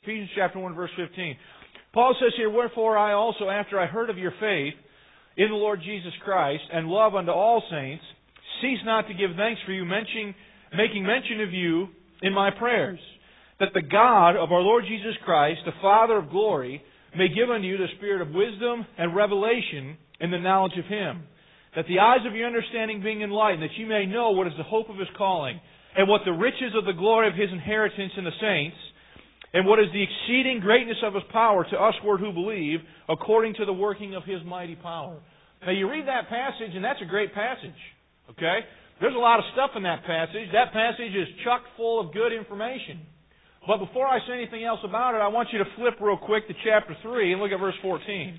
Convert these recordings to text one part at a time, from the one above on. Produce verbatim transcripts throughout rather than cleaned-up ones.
Ephesians chapter one, verse fifteen. Paul says here, "Wherefore I also, after I heard of your faith in the Lord Jesus Christ, and love unto all saints, cease not to give thanks for you, mentioning, making mention of you in my prayers, that the God of our Lord Jesus Christ, the Father of glory, may give unto you the spirit of wisdom and revelation in the knowledge of Him, that the eyes of your understanding being enlightened, that you may know what is the hope of His calling, and what the riches of the glory of His inheritance in the saints, and what is the exceeding greatness of His power to usward who believe, according to the working of His mighty power." Now you read that passage, and that's a great passage. Okay? There's a lot of stuff in that passage. That passage is chock full of good information. But before I say anything else about it, I want you to flip real quick to chapter three and look at verse fourteen.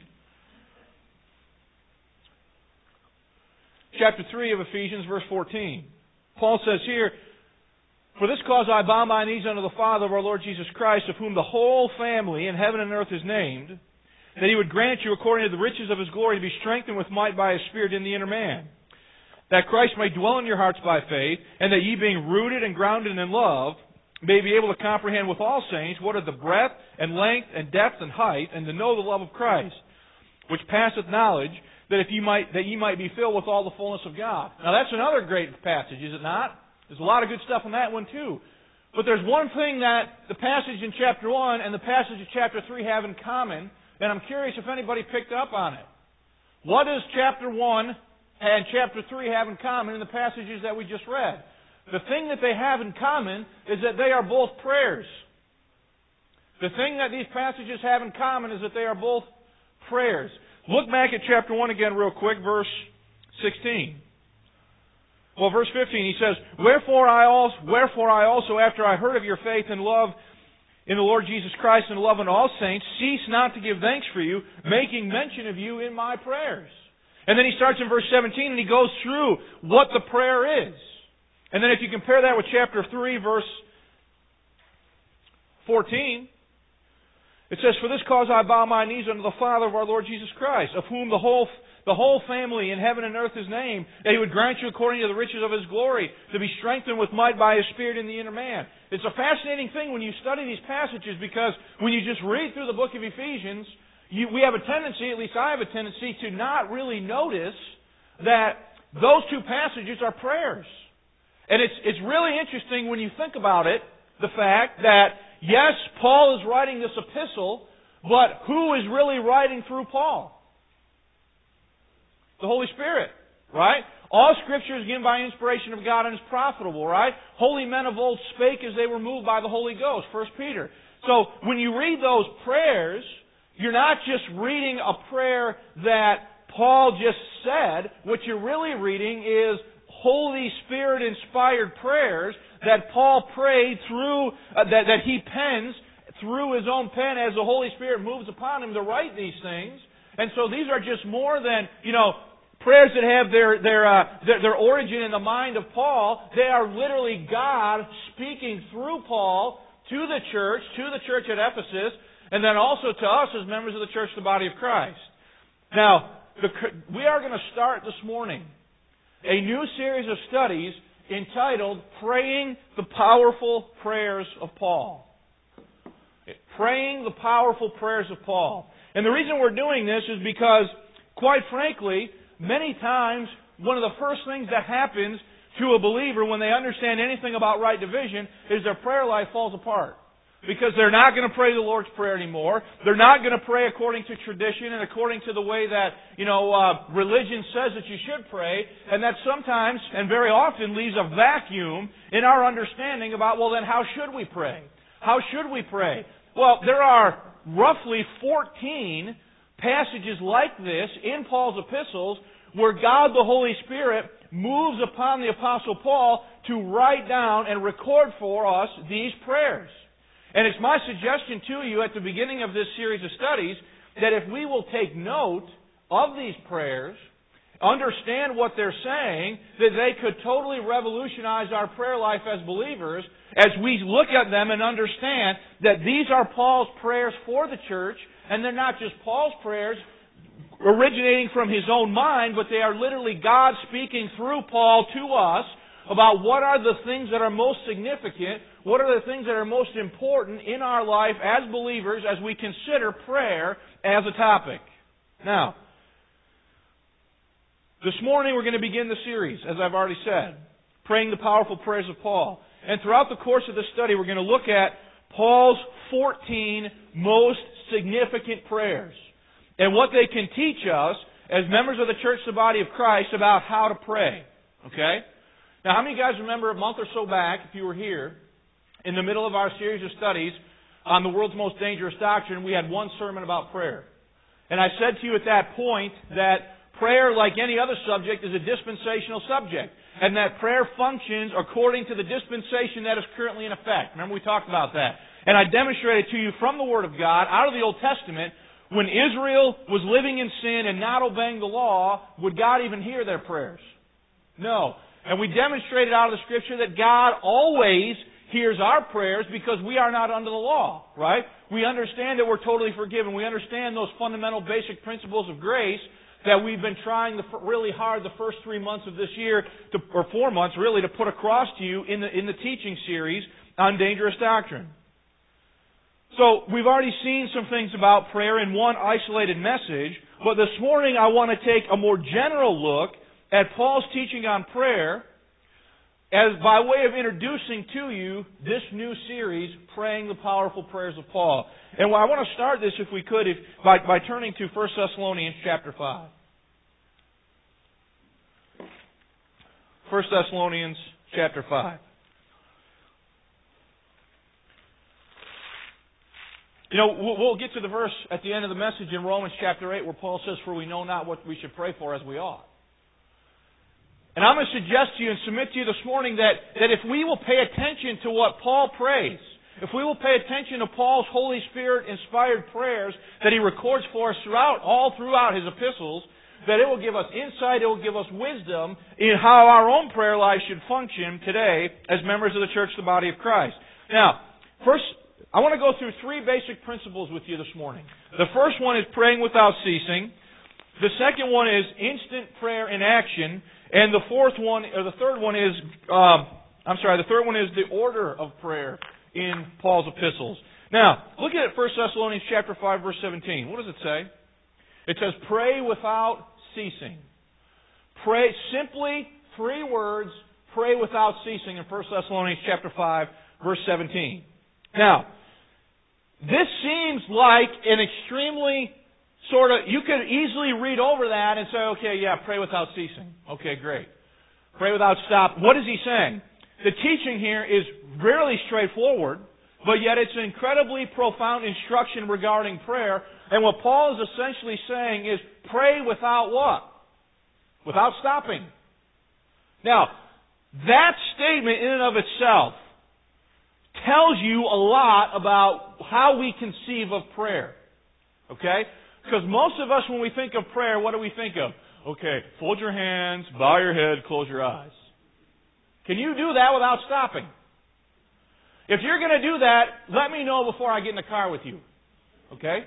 Chapter three of Ephesians, verse fourteen. Paul says here, "For this cause I bow my knees unto the Father of our Lord Jesus Christ, of whom the whole family in heaven and earth is named, that He would grant you, according to the riches of His glory, to be strengthened with might by His Spirit in the inner man, that Christ may dwell in your hearts by faith, and that ye, being rooted and grounded in love, may be able to comprehend with all saints what are the breadth and length and depth and height, and to know the love of Christ, which passeth knowledge, that if you might that ye might be filled with all the fullness of God." Now that's another great passage, is it not? There's a lot of good stuff in that one too. But there's one thing that the passage in chapter one and the passage in chapter three have in common, and I'm curious if anybody picked up on it. What does chapter one and chapter three have in common in the passages that we just read? The thing that they have in common is that they are both prayers. The thing that these passages have in common is that they are both prayers. Look back at chapter one again real quick, verse sixteen. Well, verse fifteen, he says, Wherefore I also, Wherefore I also, after I heard of your faith and love in the Lord Jesus Christ and love unto all saints, cease not to give thanks for you, making mention of you in my prayers. And then he starts in verse seventeen and he goes through what the prayer is. And then if you compare that with chapter three, verse fourteen, it says, For this cause I bow my knees unto the Father of our Lord Jesus Christ, of whom the whole the whole family in heaven and earth is named, that He would grant you according to the riches of His glory, to be strengthened with might by His Spirit in the inner man. It's a fascinating thing when you study these passages, because when you just read through the book of Ephesians, you, we have a tendency, at least I have a tendency, to not really notice that those two passages are prayers. And it's it's really interesting when you think about it, the fact that, yes, Paul is writing this epistle, but who is really writing through Paul? The Holy Spirit, right? All Scripture is given by inspiration of God and is profitable, right? Holy men of old spake as they were moved by the Holy Ghost, First Peter. So when you read those prayers, you're not just reading a prayer that Paul just said. What you're really reading is Holy Spirit-inspired prayers that Paul prayed through, uh, that, that he pens through his own pen as the Holy Spirit moves upon him to write these things. And so these are just more than, you know, prayers that have their their, uh, their their origin in the mind of Paul. They are literally God speaking through Paul to the church, to the church at Ephesus, and then also to us as members of the church, the body of Christ. Now, the, we are going to start this morning a new series of studies entitled Praying the Powerful Prayers of Paul. Praying the Powerful Prayers of Paul. And the reason we're doing this is because, quite frankly, many times one of the first things that happens to a believer when they understand anything about right division is their prayer life falls apart. Because they're not going to pray the Lord's Prayer anymore. They're not going to pray according to tradition and according to the way that, you know, uh, religion says that you should pray. And that sometimes, and very often, leaves a vacuum in our understanding about, well, then how should we pray? How should we pray? Well, there are roughly fourteen passages like this in Paul's epistles where God the Holy Spirit moves upon the Apostle Paul to write down and record for us these prayers. And it's my suggestion to you at the beginning of this series of studies that if we will take note of these prayers, understand what they're saying, that they could totally revolutionize our prayer life as believers as we look at them and understand that these are Paul's prayers for the church, and they're not just Paul's prayers originating from his own mind, but they are literally God speaking through Paul to us about what are the things that are most significant, what are the things that are most important in our life as believers as we consider prayer as a topic. Now, this morning we're going to begin the series, as I've already said, praying the powerful prayers of Paul. And throughout the course of this study, we're going to look at Paul's fourteen most significant prayers and what they can teach us as members of the church, the body of Christ, about how to pray. Okay? Now, how many of you guys remember a month or so back, if you were here, in the middle of our series of studies on the world's most dangerous doctrine, we had one sermon about prayer. And I said to you at that point that prayer, like any other subject, is a dispensational subject, and that prayer functions according to the dispensation that is currently in effect. Remember, we talked about that. And I demonstrated to you from the Word of God, out of the Old Testament, when Israel was living in sin and not obeying the law, would God even hear their prayers? No. And we demonstrated out of the Scripture that God always hears our prayers because we are not under the law, right? We understand that we're totally forgiven. We understand those fundamental basic principles of grace that we've been trying the, really hard the first three months of this year, to, or four months really, to put across to you in the, in the teaching series on dangerous doctrine. So, we've already seen some things about prayer in one isolated message, but this morning I want to take a more general look at Paul's teaching on prayer as by way of introducing to you this new series, Praying the Powerful Prayers of Paul. And I want to start this, if we could, if, by, by turning to First Thessalonians chapter five. First Thessalonians chapter five. You know, we'll get to the verse at the end of the message in Romans chapter eight where Paul says, "For we know not what we should pray for as we ought." And I'm going to suggest to you and submit to you this morning that, that if we will pay attention to what Paul prays, if we will pay attention to Paul's Holy Spirit-inspired prayers that he records for us throughout, all throughout his epistles, that it will give us insight, it will give us wisdom in how our own prayer life should function today as members of the church, the body of Christ. Now, first, I want to go through three basic principles with you this morning. The first one is praying without ceasing. The second one is instant prayer in action. And the fourth one, or the third one is, uh, I'm sorry, the third one is the order of prayer in Paul's epistles. Now, look at First Thessalonians chapter five, verse seventeen. What does it say? It says, "Pray without ceasing." Pray, simply three words, pray without ceasing in First Thessalonians chapter five, verse seventeen. Now, this seems like an extremely sort of, you could easily read over that and say, okay, yeah, pray without ceasing. Okay, great. Pray without stop. What is he saying? The teaching here is really straightforward, but yet it's an incredibly profound instruction regarding prayer. And what Paul is essentially saying is, pray without what? Without stopping. Now, that statement in and of itself tells you a lot about how we conceive of prayer. Okay? Because most of us, when we think of prayer, what do we think of? Okay, fold your hands, bow your head, close your eyes. Can you do that without stopping? If you're going to do that, let me know before I get in the car with you. Okay?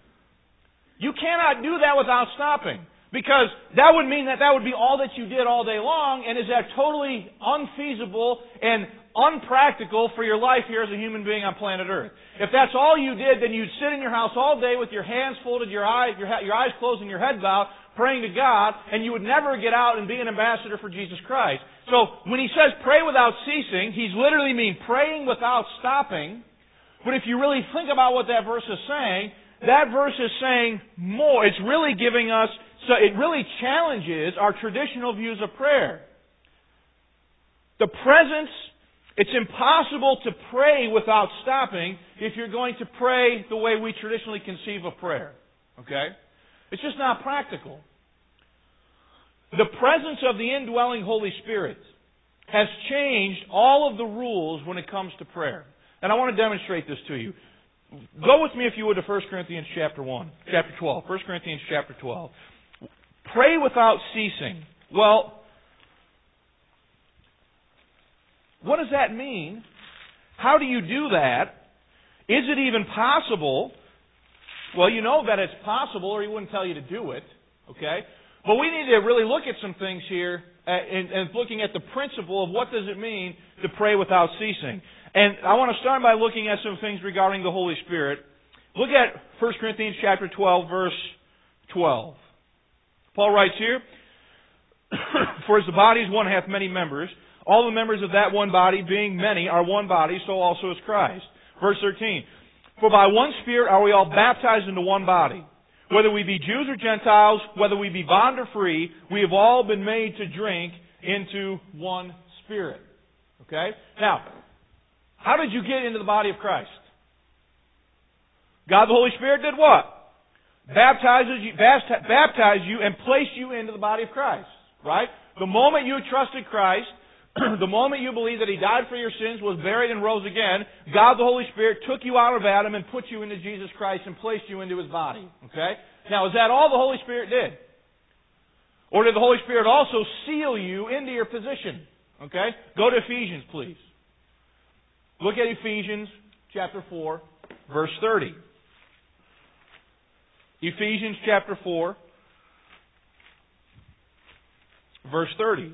You cannot do that without stopping. Because that would mean that that would be all that you did all day long, and is that totally unfeasible and unpractical for your life here as a human being on planet Earth. If that's all you did, then you'd sit in your house all day with your hands folded, your eyes, your, your eyes closed and your head bowed, praying to God, and you would never get out and be an ambassador for Jesus Christ. So, when he says pray without ceasing, he's literally mean praying without stopping. But if you really think about what that verse is saying, that verse is saying more. It's really giving us, so it really challenges our traditional views of prayer. The presence, it's impossible to pray without stopping if you're going to pray the way we traditionally conceive of prayer. Okay? It's just not practical. The presence of the indwelling Holy Spirit has changed all of the rules when it comes to prayer. And I want to demonstrate this to you. Go with me, if you would, to First Corinthians chapter one, chapter twelve. First Corinthians chapter twelve. Pray without ceasing. Well, what does that mean? How do you do that? Is it even possible? Well, you know that it's possible, or he wouldn't tell you to do it. Okay? But we need to really look at some things here and, and looking at the principle of what does it mean to pray without ceasing. And I want to start by looking at some things regarding the Holy Spirit. Look at First Corinthians chapter twelve, verse twelve. Paul writes here, "For as the body is one, hath many members, all the members of that one body, being many, are one body, so also is Christ." Verse thirteen, "For by one Spirit are we all baptized into one body. Whether we be Jews or Gentiles, whether we be bond or free, we have all been made to drink into one Spirit." Okay? Now, how did you get into the body of Christ? God the Holy Spirit did what? Baptizes you, baptized you and placed you into the body of Christ. Right? The moment you trusted Christ, the moment you believed that He died for your sins, was buried and rose again, God the Holy Spirit took you out of Adam and put you into Jesus Christ and placed you into His body. Okay? Now, is that all the Holy Spirit did? Or did the Holy Spirit also seal you into your position? Okay? Go to Ephesians, please. Look at Ephesians chapter four, verse thirty. Ephesians chapter four, verse thirty.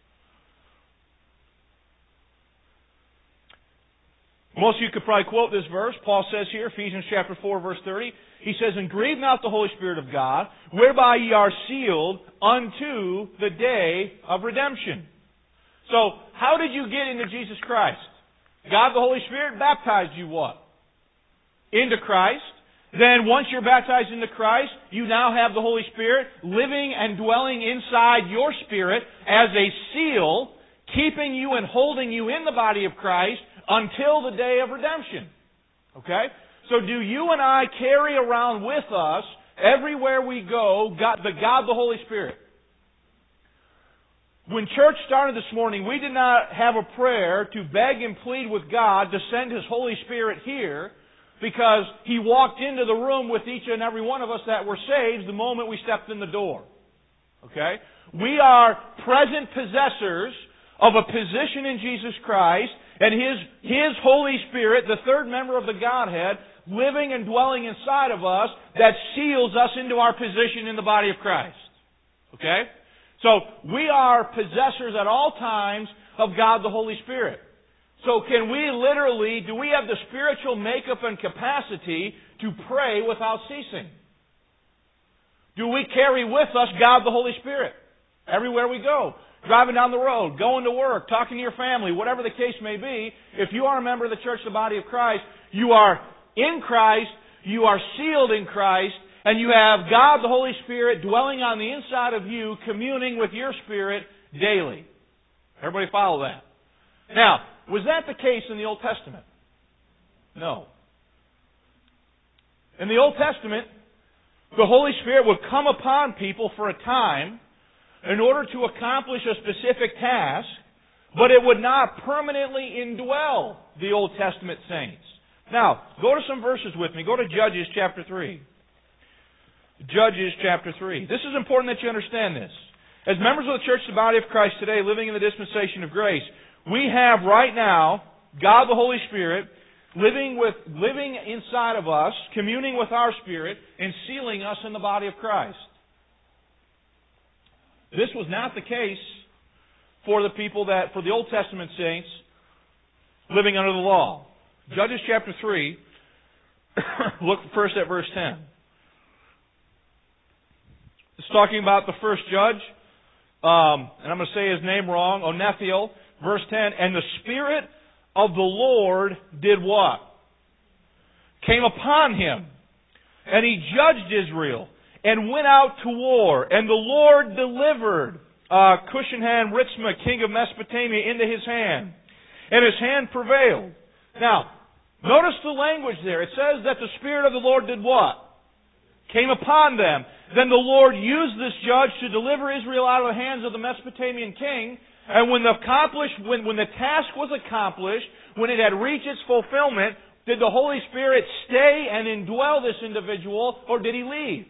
Most of you could probably quote this verse. Paul says here, Ephesians chapter four, verse thirty, he says, "And grieve not the Holy Spirit of God, whereby ye are sealed unto the day of redemption." So, how did you get into Jesus Christ? God the Holy Spirit baptized you what? Into Christ. Then once you're baptized into Christ, you now have the Holy Spirit living and dwelling inside your spirit as a seal, keeping you and holding you in the body of Christ until the day of redemption. Okay? So do you and I carry around with us, everywhere we go, God, the God the Holy Spirit? When church started this morning, we did not have a prayer to beg and plead with God to send His Holy Spirit here, because He walked into the room with each and every one of us that were saved the moment we stepped in the door. Okay? We are present possessors of a position in Jesus Christ, and His, His Holy Spirit, the third member of the Godhead, living and dwelling inside of us, that seals us into our position in the body of Christ. Okay? So, we are possessors at all times of God the Holy Spirit. So can we literally, do we have the spiritual makeup and capacity to pray without ceasing? Do we carry with us God the Holy Spirit everywhere we go? Driving down the road, going to work, talking to your family, whatever the case may be, if you are a member of the church, the body of Christ, you are in Christ, you are sealed in Christ, and you have God the Holy Spirit dwelling on the inside of you, communing with your spirit daily. Everybody follow that? Now, was that the case in the Old Testament? No. In the Old Testament, the Holy Spirit would come upon people for a time in order to accomplish a specific task, but it would not permanently indwell the Old Testament saints. Now, go to some verses with me. Go to Judges chapter three. Judges chapter three. This is important that you understand this. As members of the church, the body of Christ today, living in the dispensation of grace, we have right now God the Holy Spirit living with living inside of us, communing with our spirit, and sealing us in the body of Christ. This was not the case for the people that, for the Old Testament saints living under the law. Judges chapter three, look first at verse ten. It's talking about the first judge, um, and I'm going to say his name wrong, Onethiel. Verse ten, "And the Spirit of the Lord did what? Came upon him, and he judged Israel, and went out to war. And the Lord delivered uh, Cushan-Ritzmah, king of Mesopotamia, into his hand. And his hand prevailed." Now, notice the language there. It says that the Spirit of the Lord did what? Came upon them. Then the Lord used this judge to deliver Israel out of the hands of the Mesopotamian king. And when the accomplished, when, when the task was accomplished, when it had reached its fulfillment, did the Holy Spirit stay and indwell this individual, or did He leave?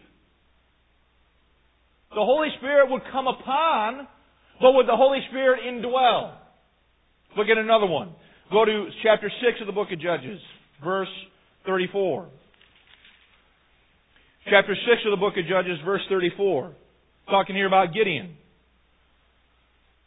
The Holy Spirit would come upon, but would the Holy Spirit indwell? Look at another one. Go to chapter six of the book of Judges, verse thirty-four. Chapter six of the book of Judges, verse thirty-four. Talking here about Gideon.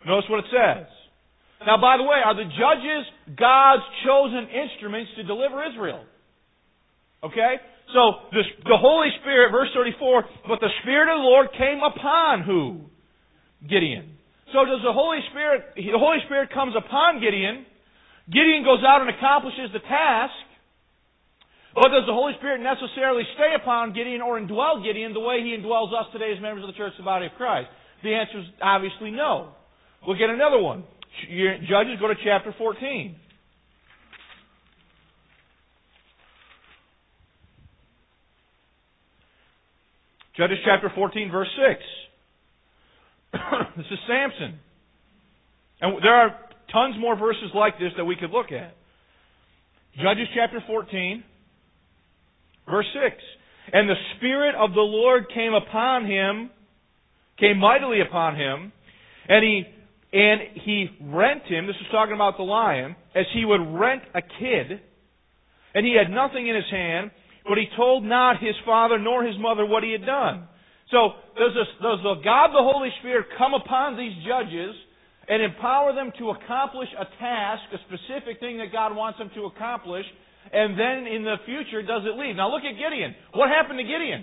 Notice what it says. Now, by the way, are the judges God's chosen instruments to deliver Israel? Okay? So, the, the Holy Spirit, verse thirty-four, but the Spirit of the Lord came upon who? Gideon. So does the Holy Spirit, the Holy Spirit comes upon Gideon. Gideon goes out and accomplishes the task. But does the Holy Spirit necessarily stay upon Gideon or indwell Gideon the way He indwells us today as members of the church, the body of Christ? The answer is obviously no. We'll get another one. Judges, go to chapter fourteen. Judges chapter fourteen, verse six. This is Samson. And there are tons more verses like this that we could look at. Judges chapter fourteen, verse six. And the Spirit of the Lord came upon him, came mightily upon him, and he and he rent him, this is talking about the lion, as he would rent a kid, and he had nothing in his hand, but he told not his father nor his mother what he had done. So, does, this, does the God the Holy Spirit come upon these judges and empower them to accomplish a task, a specific thing that God wants them to accomplish, and then in the future does it leave? Now look at Gideon. What happened to Gideon?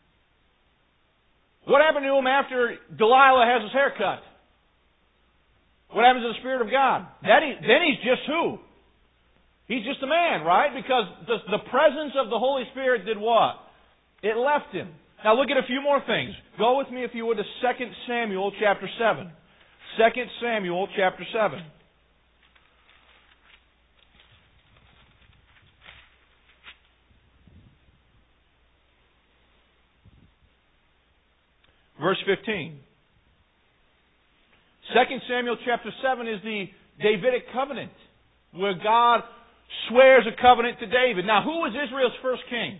What happened to him after Delilah has his hair cut? What happens to the Spirit of God? Then, he, then he's just who? He's just a man, right? Because the, the presence of the Holy Spirit did what? It left him. Now look at a few more things. Go with me, if you would, to Second Samuel chapter seven. Second Samuel chapter seven. Verse fifteen. Second Samuel chapter seven is the Davidic covenant, where God swears a covenant to David. Now, who was Israel's first king?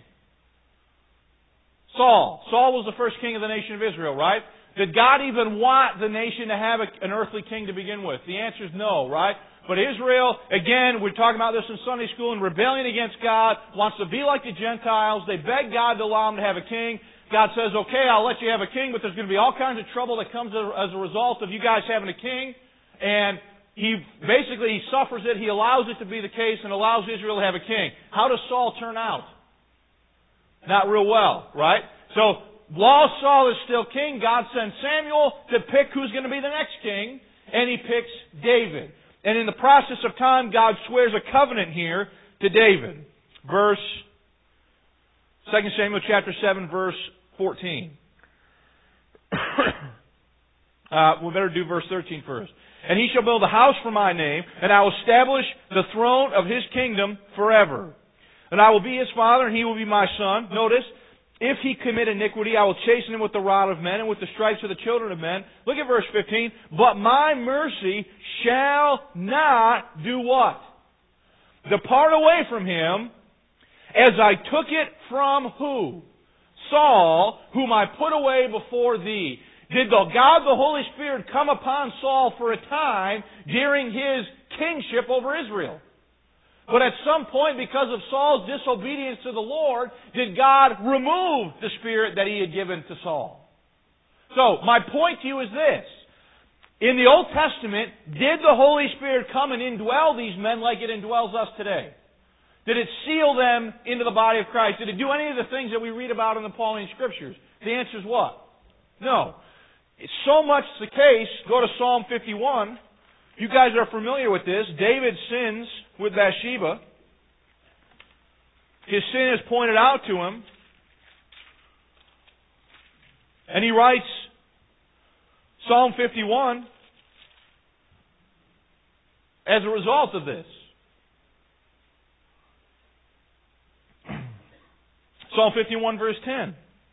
Saul. Saul was the first king of the nation of Israel, right? Did God even want the nation to have a, an earthly king to begin with? The answer is no, right? But Israel, again, we're talking about this in Sunday school, in rebellion against God, wants to be like the Gentiles. They beg God to allow them to have a king. God says, okay, I'll let you have a king, but there's going to be all kinds of trouble that comes as a result of you guys having a king. And he basically he suffers it. He allows it to be the case and allows Israel to have a king. How does Saul turn out? Not real well, right? So, while Saul is still king, God sends Samuel to pick who's going to be the next king, and he picks David. And in the process of time, God swears a covenant here to David. Verse, Second Samuel chapter seven, verse fourteen. uh, we better do verse thirteen first. And he shall build a house for my name, and I will establish the throne of his kingdom forever. And I will be his father, and he will be my son. Notice, if he commit iniquity, I will chasten him with the rod of men and with the stripes of the children of men. Look at verse fifteen. But my mercy shall not do what? Depart away from him, as I took it from who? Saul, whom I put away before thee. Did the God, the Holy Spirit, come upon Saul for a time during his kingship over Israel? But at some point, because of Saul's disobedience to the Lord, did God remove the Spirit that He had given to Saul? So, my point to you is this. In the Old Testament, did the Holy Spirit come and indwell these men like it indwells us today? Did it seal them into the body of Christ? Did it do any of the things that we read about in the Pauline Scriptures? The answer is what? No. It's so much the case, go to Psalm fifty-one. You guys are familiar with this. David sins with Bathsheba. His sin is pointed out to him. And he writes Psalm fifty-one as a result of this. Psalm fifty-one verse ten.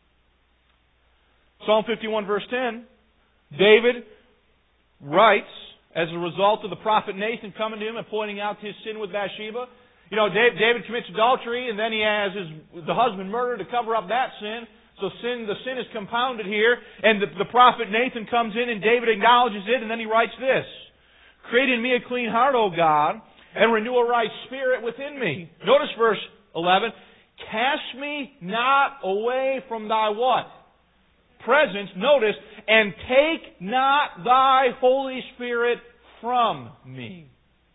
Psalm fifty-one verse ten. David writes, as a result of the prophet Nathan coming to him and pointing out his sin with Bathsheba. You know, David commits adultery, and then he has his, the husband murdered to cover up that sin. So sin, the sin is compounded here, and the, the prophet Nathan comes in, and David acknowledges it, and then he writes this. Create in me a clean heart, O God, and renew a right spirit within me. Notice verse eleven. Cast me not away from thy what? presence, notice, and take not thy Holy Spirit from me.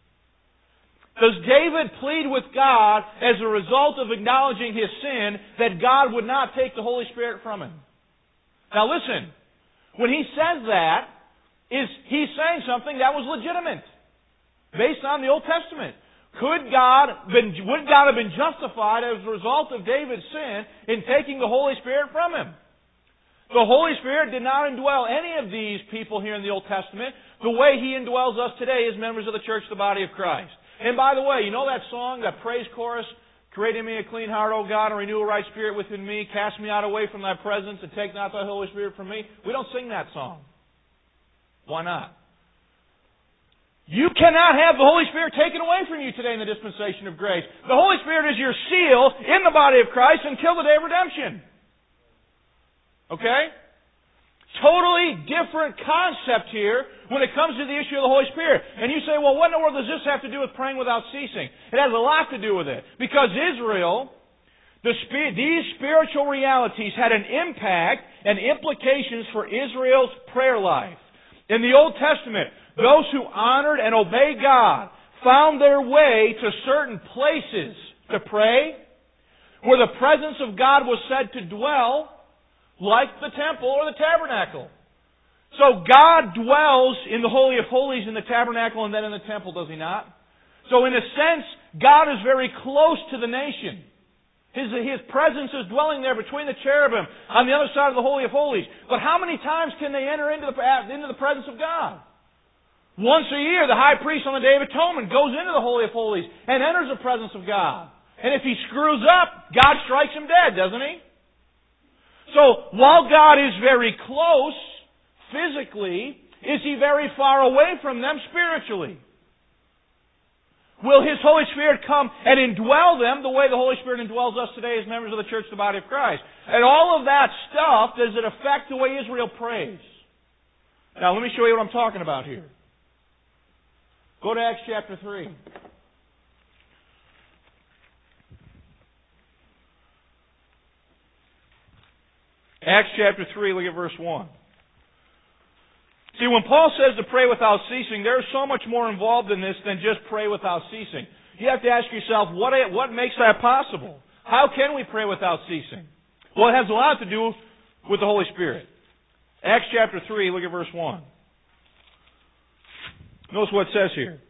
Does David plead with God as a result of acknowledging his sin that God would not take the Holy Spirit from him? Now listen, when he says that, is he's saying something that was legitimate based on the Old Testament. Could God been, would God have been justified as a result of David's sin in taking the Holy Spirit from him? The Holy Spirit did not indwell any of these people here in the Old Testament the way He indwells us today as members of the church, the body of Christ. And by the way, you know that song, that praise chorus, create in me a clean heart, O God, and renew a right spirit within me, cast me not away from Thy presence, and take not Thy Holy Spirit from me? We don't sing that song. Why not? You cannot have the Holy Spirit taken away from you today in the dispensation of grace. The Holy Spirit is your seal in the body of Christ until the day of redemption. Okay? Totally different concept here when it comes to the issue of the Holy Spirit. And you say, well, what in the world does this have to do with praying without ceasing? It has a lot to do with it. Because Israel, the sp- these spiritual realities had an impact and implications for Israel's prayer life. In the Old Testament, those who honored and obeyed God found their way to certain places to pray, where the presence of God was said to dwell, like the temple or the tabernacle. So God dwells in the Holy of Holies in the tabernacle and then in the temple, does He not? So in a sense, God is very close to the nation. His, His presence is dwelling there between the cherubim on the other side of the Holy of Holies. But how many times can they enter into the, into the presence of God? Once a year, the high priest on the Day of Atonement goes into the Holy of Holies and enters the presence of God. And if he screws up, God strikes him dead, doesn't He? So, while God is very close, physically, is He very far away from them spiritually? Will His Holy Spirit come and indwell them the way the Holy Spirit indwells us today as members of the church, the body of Christ? And all of that stuff, does it affect the way Israel prays? Now, let me show you what I'm talking about here. Go to Acts chapter three. Acts chapter three, look at verse one. See, when Paul says to pray without ceasing, there's so much more involved in this than just pray without ceasing. You have to ask yourself, what, what makes that possible? How can we pray without ceasing? Well, it has a lot to do with the Holy Spirit. Acts chapter three, look at verse one. Notice what it says here.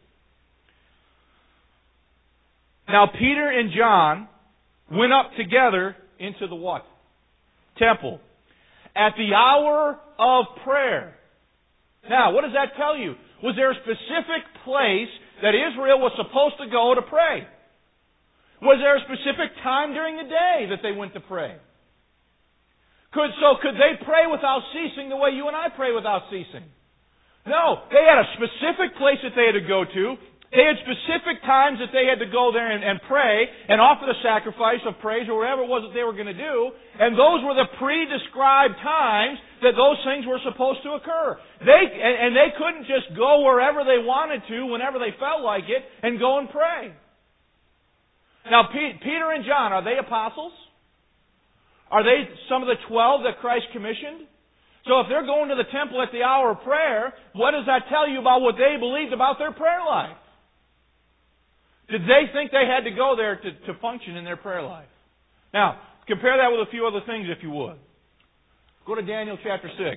Now Peter and John went up together into the what? Temple. At the hour of prayer. Now, what does that tell you? Was there a specific place that Israel was supposed to go to pray? Was there a specific time during the day that they went to pray? Could, so could they pray without ceasing the way you and I pray without ceasing? No. They had a specific place that they had to go to. They had specific times that they had to go there and, and pray and offer the sacrifice of praise or whatever it was that they were going to do. And those were the pre-described times that those things were supposed to occur. They and, and they couldn't just go wherever they wanted to, whenever they felt like it, and go and pray. Now, P- Peter and John, are they apostles? Are they some of the twelve that Christ commissioned? So if they're going to the temple at the hour of prayer, what does that tell you about what they believed about their prayer life? Did they think they had to go there to, to function in their prayer life? Now, compare that with a few other things if you would. Go to Daniel chapter six.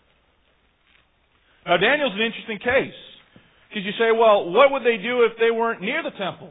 Now, Daniel's an interesting case. Because you say, well, what would they do if they weren't near the temple?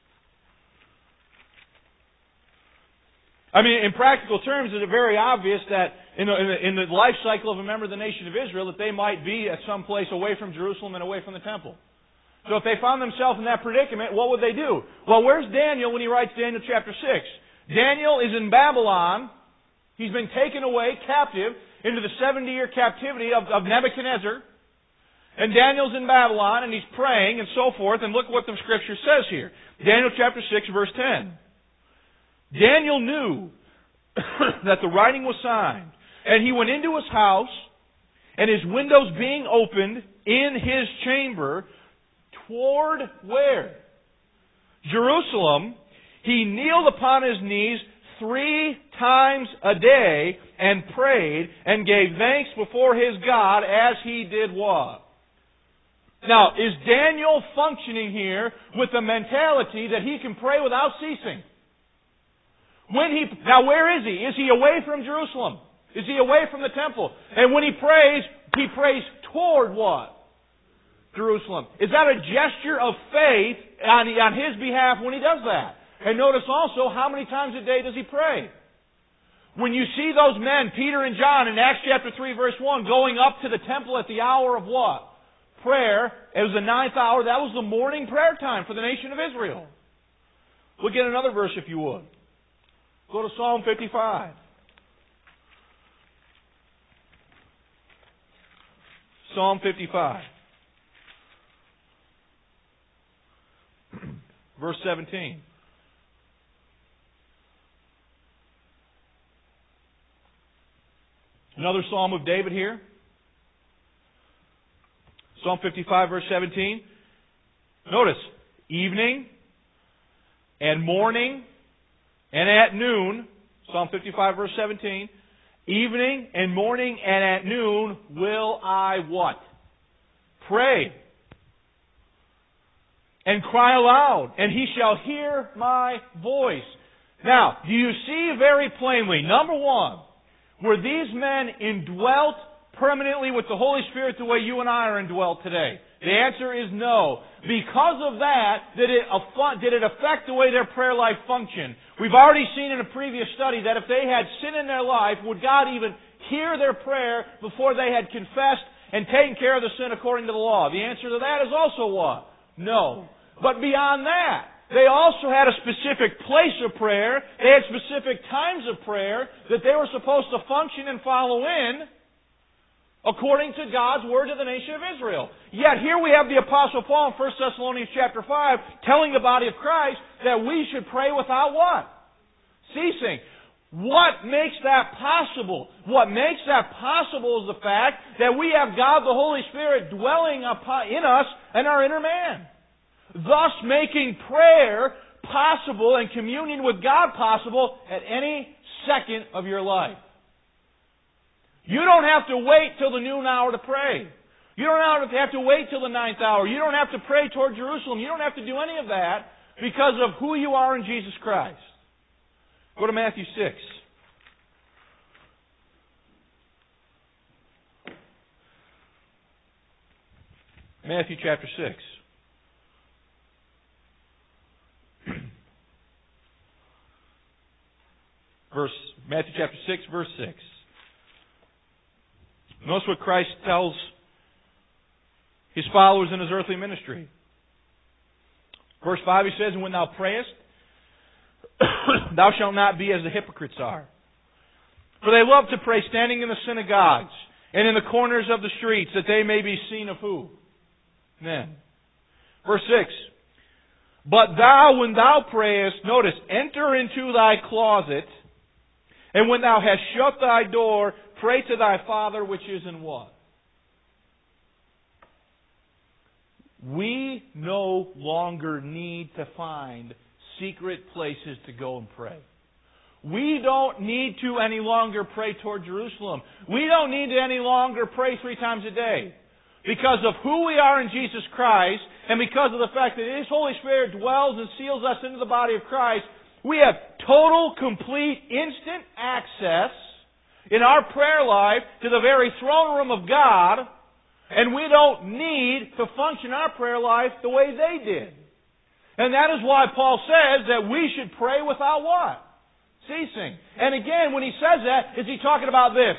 I mean, in practical terms, it's very obvious that in the, in, the, in the life cycle of a member of the nation of Israel, that they might be at some place away from Jerusalem and away from the temple. So if they found themselves in that predicament, what would they do? Well, where's Daniel when he writes Daniel chapter six? Daniel is in Babylon. He's been taken away captive into the seventy-year captivity of, of Nebuchadnezzar. And Daniel's in Babylon, and he's praying and so forth. And look what the Scripture says here. Daniel chapter six, verse ten. Daniel knew that the writing was signed, and he went into his house, and his windows being opened in his chamber, toward where? Jerusalem. He kneeled upon his knees three times a day and prayed and gave thanks before his God as he did what? Now, is Daniel functioning here with the mentality that he can pray without ceasing? When he, now where is he? Is he away from Jerusalem? Is he away from the temple? And when he prays, he prays toward what? Jerusalem. Is that a gesture of faith on, on his behalf when he does that? And notice also, how many times a day does he pray? When you see those men, Peter and John, in Acts chapter three, verse one, going up to the temple at the hour of what? Prayer. It was the ninth hour. That was the morning prayer time for the nation of Israel. Look at another verse if you would. Go to Psalm fifty-five. Psalm fifty-five. Verse seventeen. Another Psalm of David here. Psalm fifty-five, verse seventeen. Notice, evening and morning and at noon, Psalm fifty-five, verse seventeen, evening and morning and at noon will I what? Pray. And cry aloud, and he shall hear my voice. Now, do you see very plainly, number one, were these men indwelt permanently with the Holy Spirit the way you and I are indwelt today? The answer is no. Because of that, did it, did it affect the way their prayer life functioned? We've already seen in a previous study that if they had sin in their life, would God even hear their prayer before they had confessed and taken care of the sin according to the law? The answer to that is also what? No. But beyond that, they also had a specific place of prayer. They had specific times of prayer that they were supposed to function and follow in according to God's word to the nation of Israel. Yet here we have the Apostle Paul in First Thessalonians chapter five telling the body of Christ that we should pray without what? Ceasing. What makes that possible? What makes that possible is the fact that we have God the Holy Spirit dwelling upon, in us and our inner man. Thus making prayer possible and communion with God possible at any second of your life. You don't have to wait till the noon hour to pray. You don't have to wait till the ninth hour. You don't have to pray toward Jerusalem. You don't have to do any of that because of who you are in Jesus Christ. Go to Matthew six. Matthew chapter six. Verse, Matthew chapter six, verse six. Notice what Christ tells His followers in His earthly ministry. Verse five, He says, "And when thou prayest, thou shalt not be as the hypocrites are. For they love to pray standing in the synagogues and in the corners of the streets, that they may be seen of who? Men." Verse six, "But thou, when thou prayest," notice, "enter into thy closet, and when thou hast shut thy door, pray to thy Father which is in" what? We no longer need to find secret places to go and pray. We don't need to any longer pray toward Jerusalem. We don't need to any longer pray three times a day. Because of who we are in Jesus Christ, and because of the fact that His Holy Spirit dwells and seals us into the body of Christ, we have total, complete, instant access in our prayer life to the very throne room of God, and we don't need to function our prayer life the way they did. And that is why Paul says that we should pray without what? Ceasing. And again, when he says that, is he talking about this?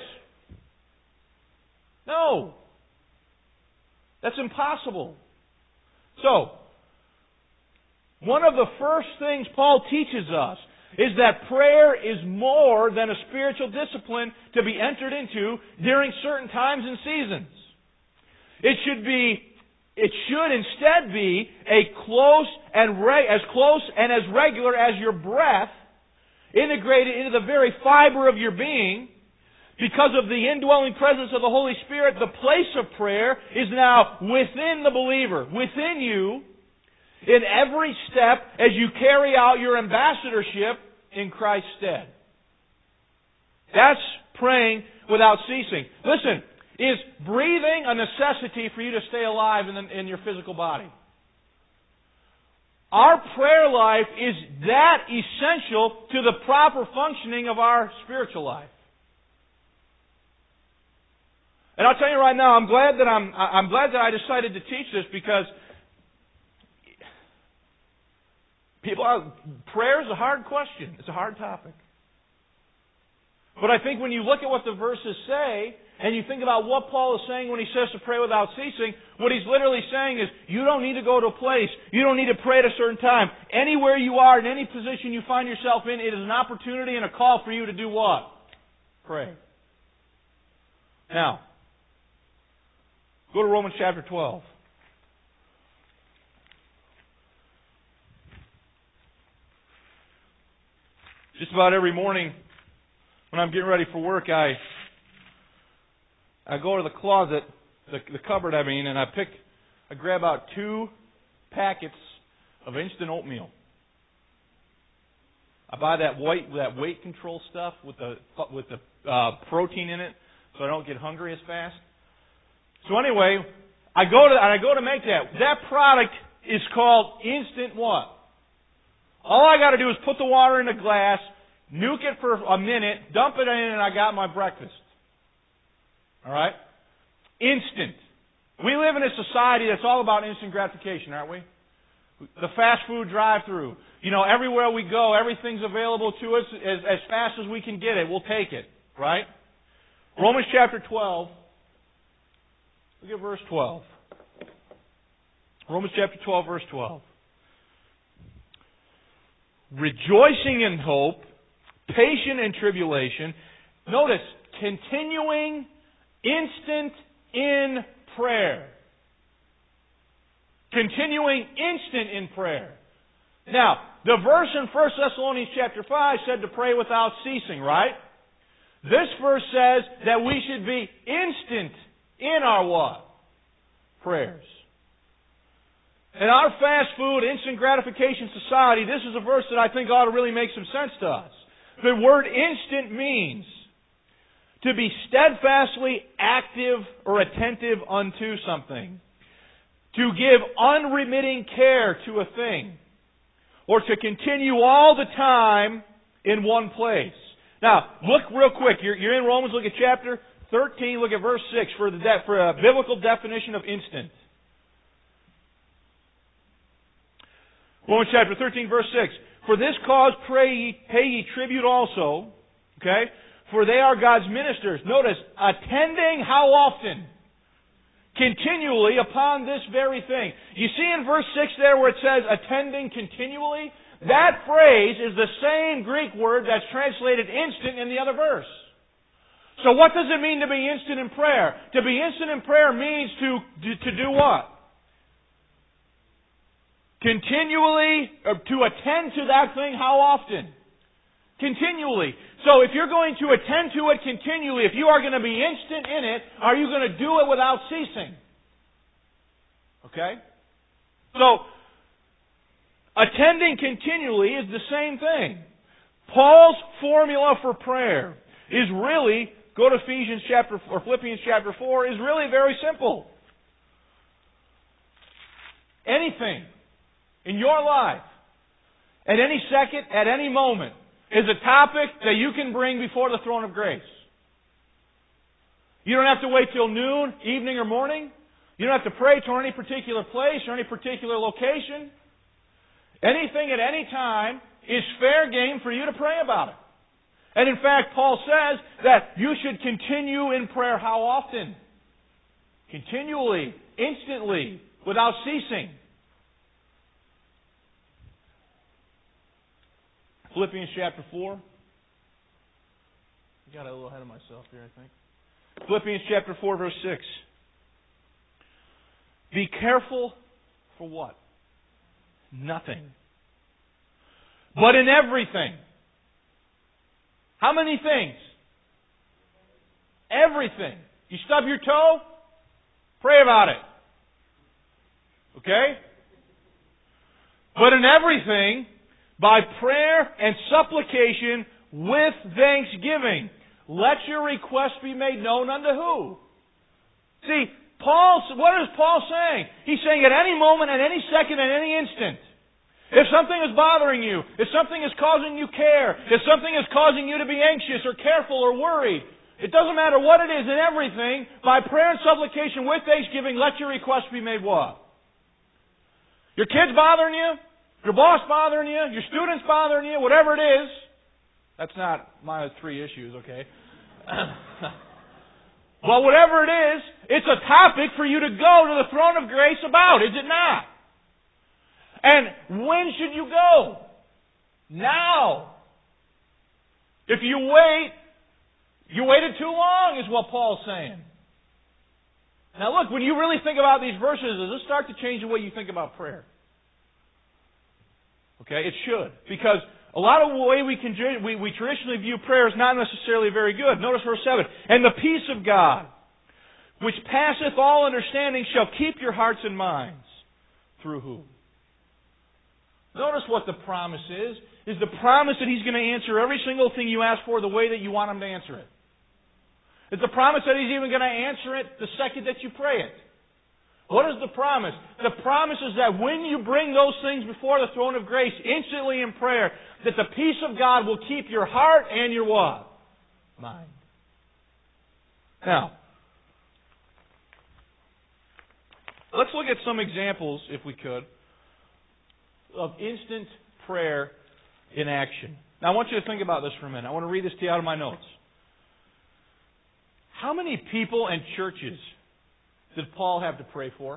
No. That's impossible. So, one of the first things Paul teaches us is that prayer is more than a spiritual discipline to be entered into during certain times and seasons. It should be, it should instead be a close and re, as close and as regular as your breath, integrated into the very fiber of your being. Because of the indwelling presence of the Holy Spirit, the place of prayer is now within the believer, within you, in every step as you carry out your ambassadorship in Christ's stead. That's praying without ceasing. Listen, is breathing a necessity for you to stay alive in, the, in your physical body? Our prayer life is that essential to the proper functioning of our spiritual life. And I'll tell you right now, I'm glad that I'm I'm glad that I decided to teach this, because people are, prayer is a hard question. It's a hard topic. But I think when you look at what the verses say, and you think about what Paul is saying when he says to pray without ceasing, what he's literally saying is, you don't need to go to a place. You don't need to pray at a certain time. Anywhere you are, in any position you find yourself in, it is an opportunity and a call for you to do what? Pray. Now, go to Romans chapter twelve. Just about every morning when I'm getting ready for work, I I go to the closet, the, the cupboard, I mean, and I pick, I grab out two packets of instant oatmeal. I buy that white, that weight control stuff with the with the uh, protein in it, so I don't get hungry as fast. So anyway, I go to I go to make that. That product is called instant what? All I got to do is put the water in a glass, nuke it for a minute, dump it in, and I got my breakfast. All right? Instant. We live in a society that's all about instant gratification, aren't we? The fast food drive-through. You know, everywhere we go, everything's available to us as, as fast as we can get it. We'll take it. Right? Romans chapter twelve. Look at verse twelve. Romans chapter twelve, verse twelve. Rejoicing in hope, patient in tribulation. Notice, continuing instant in prayer. Continuing instant in prayer. Now, the verse in First Thessalonians chapter five said to pray without ceasing, right? This verse says that we should be instant in our what? Prayers. In our fast food, instant gratification society, this is a verse that I think ought to really make some sense to us. The word instant means to be steadfastly active or attentive unto something. To give unremitting care to a thing. Or to continue all the time in one place. Now, look real quick. You're, you're in Romans, look at chapter thirteen, look at verse six for, the de- for a biblical definition of instant. Romans chapter thirteen, verse six. For this cause pray ye, pay ye tribute also. Okay? For they are God's ministers. Notice, attending how often? Continually upon this very thing. You see in verse six there where it says attending continually? That phrase is the same Greek word that's translated instant in the other verse. So what does it mean to be instant in prayer? To be instant in prayer means to, to, to do what? Continually, or to attend to that thing how often? Continually. So if you're going to attend to it continually, if you are going to be instant in it, are you going to do it without ceasing? Okay? So, attending continually is the same thing. Paul's formula for prayer is really, go to Ephesians chapter, or Philippians chapter four, is really very simple. Anything in your life, at any second, at any moment, is a topic that you can bring before the throne of grace. You don't have to wait till noon, evening, or morning. You don't have to pray to any particular place or any particular location. Anything at any time is fair game for you to pray about it. And in fact, Paul says that you should continue in prayer how often? Continually, instantly, without ceasing. Philippians chapter four. I got a little ahead of myself here, I think. Philippians chapter four, verse six. Be careful for what? Nothing. But in everything. How many things? Everything. You stub your toe? Pray about it. Okay? But in everything, by prayer and supplication with thanksgiving, let your request be made known unto who? See, Paul, what is Paul saying? He's saying at any moment, at any second, at any instant, if something is bothering you, if something is causing you care, if something is causing you to be anxious or careful or worried, it doesn't matter what it is in everything, by prayer and supplication with thanksgiving, let your request be made what? Your kids bothering you? Your boss bothering you? Your students bothering you? Whatever it is. That's not my three issues, okay? But whatever it is, it's a topic for you to go to the throne of grace about, is it not? And when should you go? Now. If you wait, you waited too long, is what Paul's saying. Now look, when you really think about these verses, does this start to change the way you think about prayer? Okay, it should. Because a lot of the way we, can, we, we traditionally view prayer is not necessarily very good. Notice verse seven. And the peace of God, which passeth all understanding, shall keep your hearts and minds. Through who? Notice what the promise is. Is the promise that He's going to answer every single thing you ask for the way that you want Him to answer it. It's a promise that He's even going to answer it the second that you pray it. What is the promise? The promise is that when you bring those things before the throne of grace, instantly in prayer, that the peace of God will keep your heart and your what? Mind. Now, let's look at some examples, if we could, of instant prayer in action. Now, I want you to think about this for a minute. I want to read this to you out of my notes. How many people and churches did Paul have to pray for?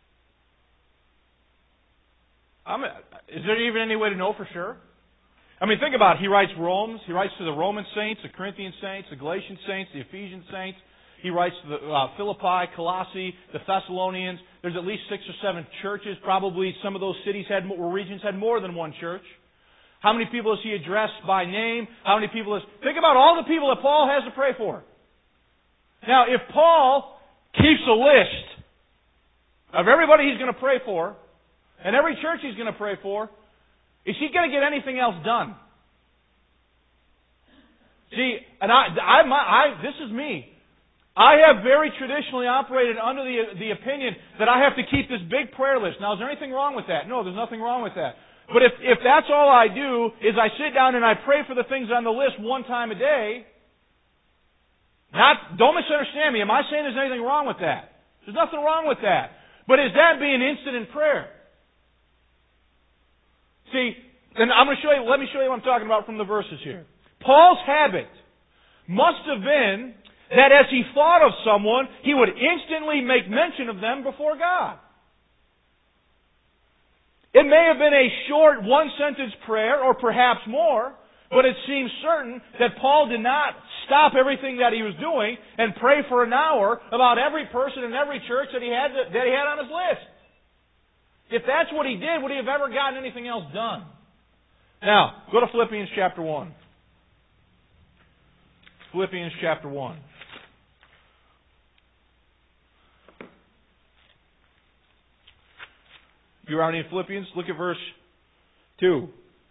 I mean, is there even any way to know for sure? I mean, think about it. He writes Romans. He writes to the Roman saints, the Corinthian saints, the Galatian saints, the Ephesian saints. He writes to the uh, Philippi, Colossae, the Thessalonians. There's at least six or seven churches. Probably some of those cities had or regions had more than one church. How many people has he addressed by name? How many people has... Think about all the people that Paul has to pray for. Now, if Paul keeps a list of everybody he's going to pray for, and every church he's going to pray for, is he going to get anything else done? See, and I, I, my, I, this is me. I have very traditionally operated under the, the opinion that I have to keep this big prayer list. Now, is there anything wrong with that? No, there's nothing wrong with that. But if, if that's all I do is I sit down and I pray for the things on the list one time a day, not, don't misunderstand me. Am I saying there's anything wrong with that? There's nothing wrong with that. But is that being instant in prayer? See, and I'm going to show you, let me show you what I'm talking about from the verses here. Paul's habit must have been that as he thought of someone, he would instantly make mention of them before God. It may have been a short one-sentence prayer, or perhaps more, but it seems certain that Paul did not stop everything that he was doing and pray for an hour about every person in every church that he had to, that he had on his list. If that's what he did, would he have ever gotten anything else done? Now, go to Philippians chapter one. Philippians chapter one. You are in Philippians? Look at verse two.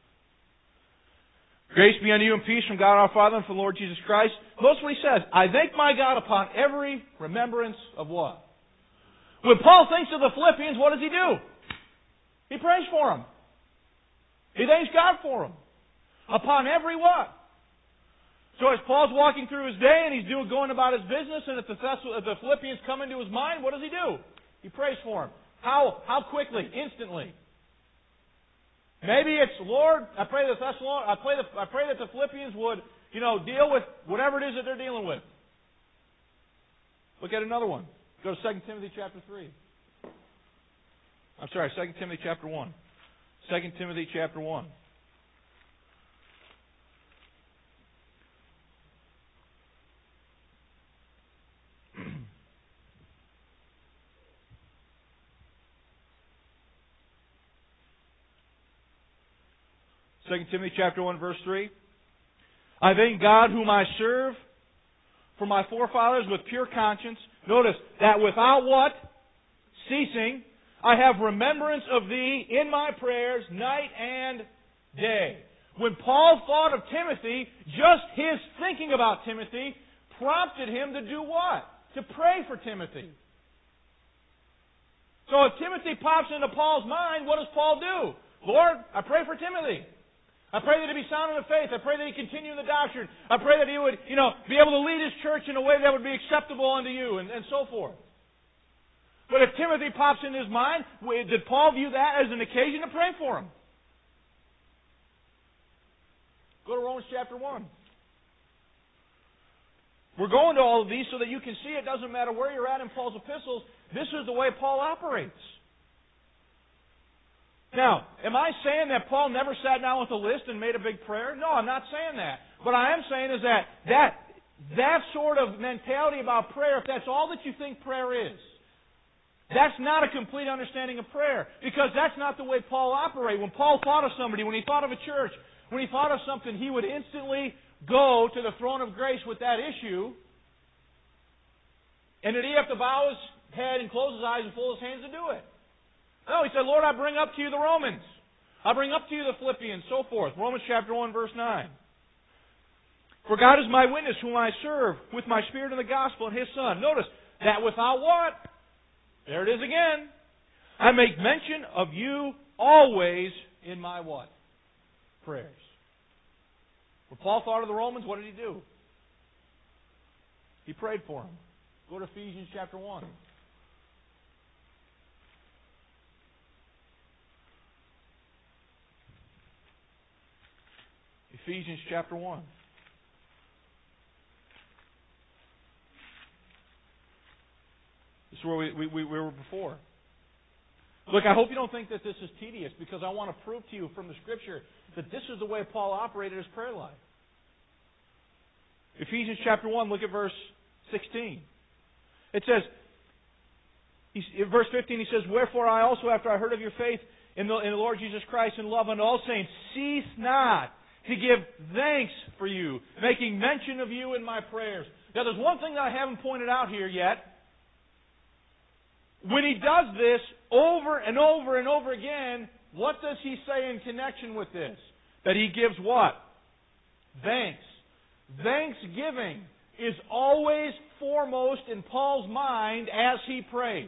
Grace be unto you and peace from God our Father and from the Lord Jesus Christ. Notice what he says. I thank my God upon every remembrance of what? When Paul thinks of the Philippians, what does he do? He prays for them. He thanks God for them. Upon every what? So as Paul's walking through his day and he's doing, going about his business, and if the, if the Philippians come into his mind, what does he do? He prays for them. How? How quickly? Instantly. Maybe it's, Lord, I pray that Thessalon, I pray that I pray that the Philippians would, you know, deal with whatever it is that they're dealing with. Look at another one. Go to Second Timothy chapter three. I'm sorry, Second Timothy chapter one. Second Timothy chapter one. Second Timothy chapter one, verse three. I thank God whom I serve for my forefathers with pure conscience. Notice that without what? Ceasing. I have remembrance of thee in my prayers night and day. When Paul thought of Timothy, just his thinking about Timothy prompted him to do what? To pray for Timothy. So if Timothy pops into Paul's mind, what does Paul do? Lord, I pray for Timothy. I pray that he be sound in the faith. I pray that he continue in the doctrine. I pray that he would, you know, be able to lead his church in a way that would be acceptable unto you, and, and so forth. But if Timothy pops in his mind, did Paul view that as an occasion to pray for him? Go to Romans chapter one. We're going to all of these so that you can see it doesn't matter where you're at in Paul's epistles. This is the way Paul operates. Now, am I saying that Paul never sat down with a list and made a big prayer? No, I'm not saying that. What I am saying is that that, that sort of mentality about prayer, if that's all that you think prayer is, that's not a complete understanding of prayer. Because that's not the way Paul operated. When Paul thought of somebody, when he thought of a church, when he thought of something, he would instantly go to the throne of grace with that issue. And did he have to bow his head and close his eyes and fold his hands to do it? No, he said, Lord, I bring up to you the Romans. I bring up to you the Philippians, so forth. Romans chapter one, verse nine. For God is my witness, whom I serve with my spirit in the gospel and His Son. Notice, that without what? There it is again. I make mention of you always in my what? Prayers. When Paul thought of the Romans, what did he do? He prayed for them. Go to Ephesians chapter one. Ephesians chapter one. This is where we, we, we were before. Look, I hope you don't think that this is tedious, because I want to prove to you from the Scripture that this is the way Paul operated his prayer life. Ephesians chapter one, look at verse sixteen. It says, in verse fifteen, he says, Wherefore I also, after I heard of your faith in the, in the Lord Jesus Christ and love unto all saints, cease not to give thanks for you, making mention of you in my prayers. Now, there's one thing that I haven't pointed out here yet. When he does this over and over and over again, what does he say in connection with this? That he gives what? Thanks. Thanksgiving is always foremost in Paul's mind as he prays.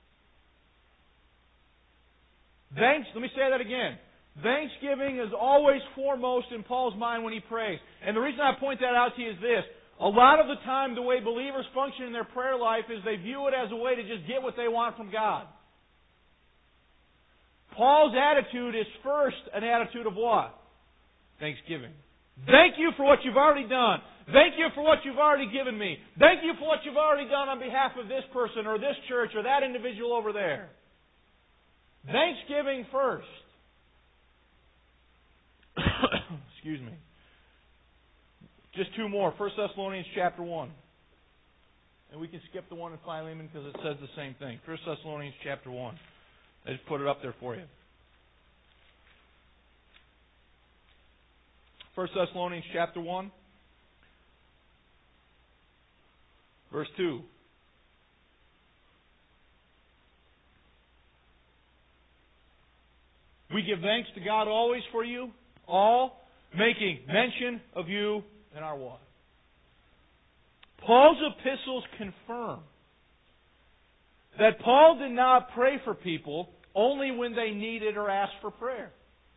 Thanks, let me say that again. Thanksgiving is always foremost in Paul's mind when he prays. And the reason I point that out to you is this. A lot of the time, the way believers function in their prayer life is they view it as a way to just get what they want from God. Paul's attitude is first an attitude of what? Thanksgiving. Thank you for what you've already done. Thank you for what you've already given me. Thank you for what you've already done on behalf of this person or this church or that individual over there. Thanksgiving first. Excuse me. Just two more. First Thessalonians chapter one. And we can skip the one in Philemon because it says the same thing. First Thessalonians chapter one. I just put it up there for you. First Thessalonians chapter one. Verse two. We give thanks to God always for you, all, making mention of you in our what? Paul's epistles confirm that Paul did not pray for people only when they needed or asked for prayer.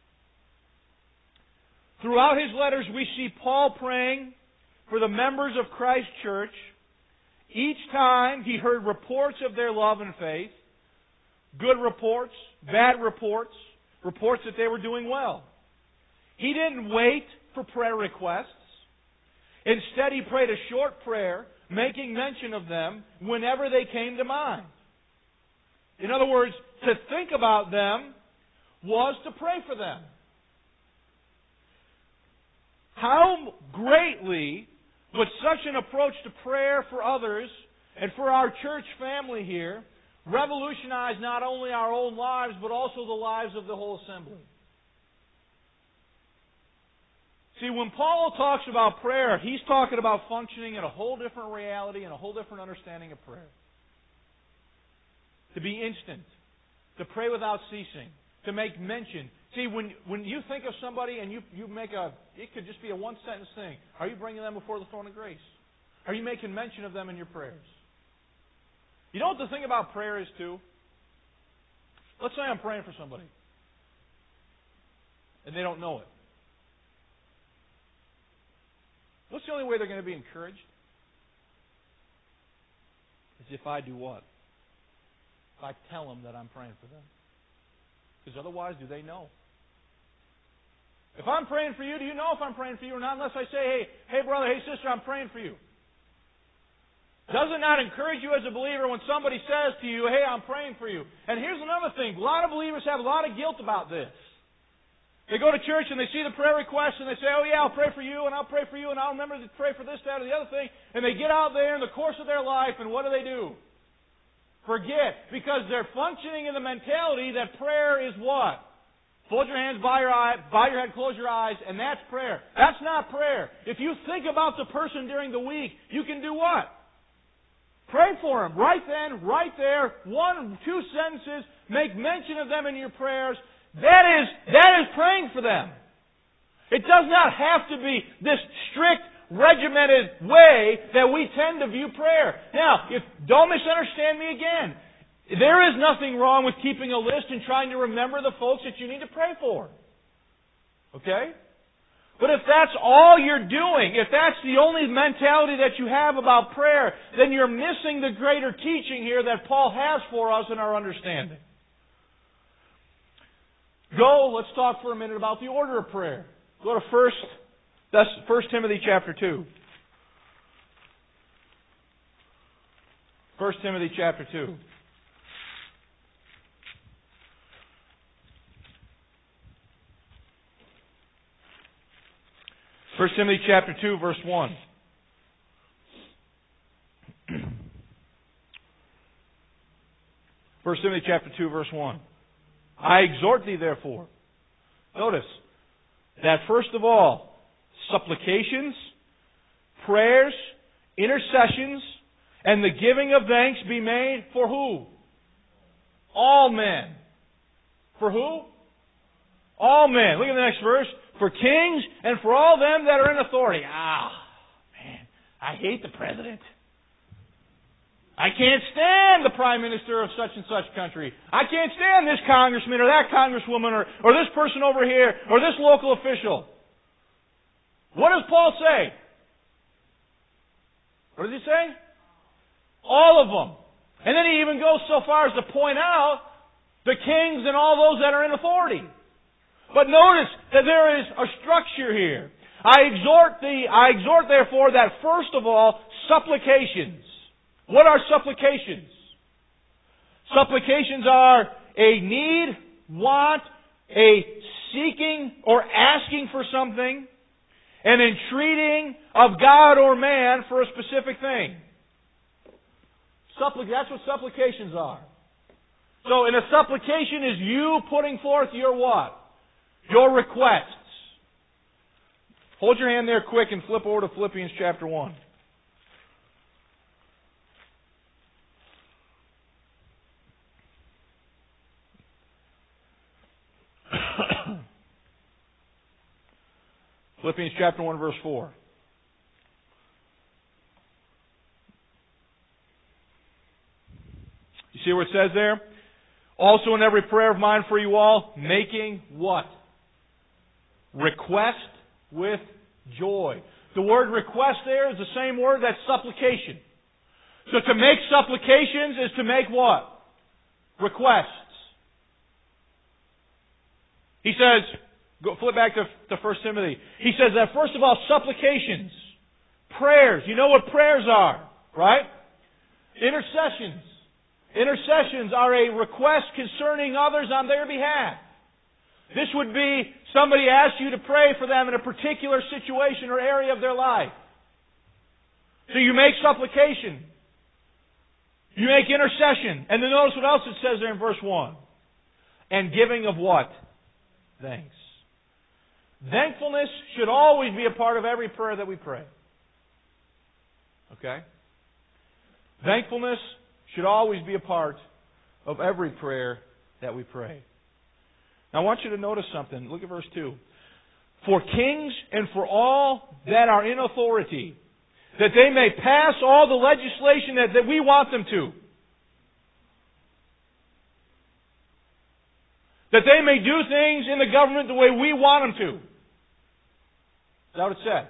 Throughout his letters, we see Paul praying for the members of Christ's church each time he heard reports of their love and faith, good reports, bad reports, reports that they were doing well. He didn't wait for prayer requests. Instead, he prayed a short prayer, making mention of them whenever they came to mind. In other words, to think about them was to pray for them. How greatly would such an approach to prayer for others and for our church family here revolutionize not only our own lives, but also the lives of the whole assembly? See, when Paul talks about prayer, he's talking about functioning in a whole different reality and a whole different understanding of prayer. To be instant, to pray without ceasing, to make mention, See, when when you think of somebody and you, you make a, it could just be a one-sentence thing. Are you bringing them before the throne of grace? Are you making mention of them in your prayers? You know what the thing about prayer is, too? Let's say I'm praying for somebody, and they don't know it. What's the only way they're going to be encouraged? Is if I do what? If I tell them that I'm praying for them. Because otherwise, do they know? If I'm praying for you, do you know if I'm praying for you or not? Unless I say, hey, hey brother, hey sister, I'm praying for you. Does it not encourage you as a believer when somebody says to you, hey, I'm praying for you? And here's another thing. A lot of believers have a lot of guilt about this. They go to church and they see the prayer request and they say, oh yeah, I'll pray for you and I'll pray for you and I'll remember to pray for this, that, or the other thing. And they get out there in the course of their life and what do they do? Forget. Because they're functioning in the mentality that prayer is what? Fold your hands, bow your, eye, bow your head, close your eyes, and that's prayer. That's not prayer. If you think about the person during the week, you can do what? Pray for them. Right then, right there, one, two sentences, make mention of them in your prayers. That is, that is praying for them. It does not have to be this strict, regimented way that we tend to view prayer. Now, if don't misunderstand me again. There is nothing wrong with keeping a list and trying to remember the folks that you need to pray for. Okay? But if that's all you're doing, if that's the only mentality that you have about prayer, then you're missing the greater teaching here that Paul has for us in our understanding. Go, let's talk for a minute about the order of prayer. Go to first, that's First Timothy chapter two. First Timothy chapter two. First Timothy chapter two, verse one. First Timothy chapter two, verse one. I exhort thee, therefore. Notice that first of all, supplications, prayers, intercessions, and the giving of thanks be made for who? All men. For who? All men. Look at the next verse. For kings and for all them that are in authority. Ah, man, I hate the president. I can't stand the prime minister of such and such country. I can't stand this congressman or that congresswoman or, or this person over here or this local official. What does Paul say? What does he say? All of them. And then he even goes so far as to point out the kings and all those that are in authority. But notice that there is a structure here. I exhort thee, I exhort therefore that first of all, supplications. What are supplications? Supplications are a need, want, a seeking or asking for something, an entreating of God or man for a specific thing. Suppli- that's what supplications are. So, in a supplication is you putting forth your what? Your requests. Hold your hand there quick and flip over to Philippians chapter one. Philippians chapter one, verse four. You see what it says there? Also in every prayer of mine for you all, making what? Request with joy. The word request there is the same word that's supplication. So to make supplications is to make what? Requests. He says, go flip back to, to First Timothy. He says that first of all, supplications, prayers. You know what prayers are, right? Intercessions. Intercessions are a request concerning others on their behalf. This would be somebody asks you to pray for them in a particular situation or area of their life. So you make supplication. You make intercession. And then notice what else it says there in verse one. And giving of what? Thanks. Thankfulness should always be a part of every prayer that we pray. Okay? Thankfulness should always be a part of every prayer that we pray. Now I want you to notice something. Look at verse two. For kings and for all that are in authority, that they may pass all the legislation that, that we want them to. That they may do things in the government the way we want them to. Is that what it said?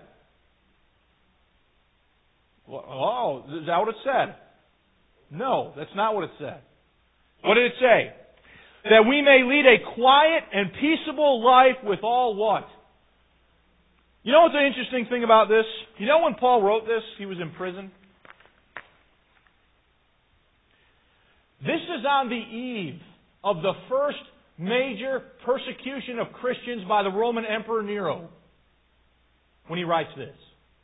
Well, oh, is that what it said? No, that's not what it said. What did it say? That we may lead a quiet and peaceable life with all what? You know what's the interesting thing about this? You know when Paul wrote this, he was in prison? This is on the eve of the first major persecution of Christians by the Roman Emperor Nero when he writes this.